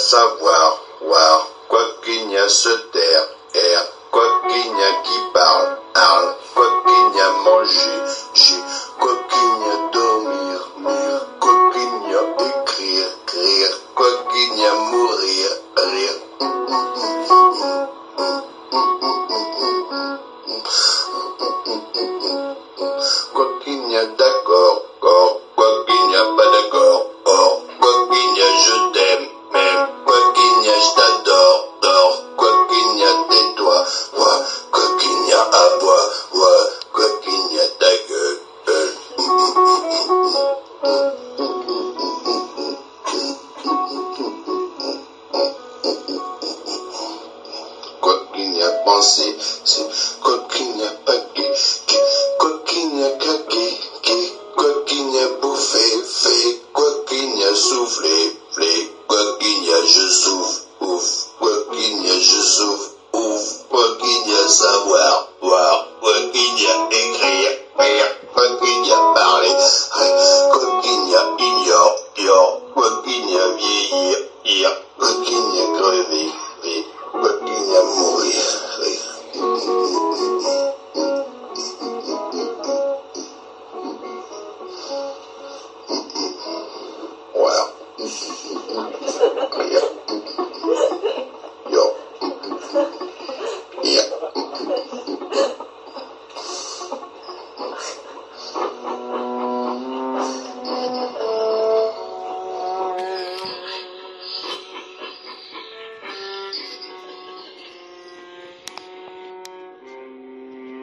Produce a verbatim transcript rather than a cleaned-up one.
savoir, voir, quoi qu'il n'y a se taire, air, quoi qu'il n'y a qui parle, parle, quoi qu'il n'y a manger, j'ai, quoi qu'il n'y a dormir, mire, quoi qu'il n'y a écrire, rire, quoi qu'il n'y a mourir, rire. Quoi qu'il n'y a d'accord, corps, quoi qu'il n'y a pas d'accord, or, quoi qu'il n'y a je t'aime, même, quoi qu'il n'y a je t'adore, dors, quoi qu'il n'y a tais-toi, vois, quoi qu'il n'y a à boire,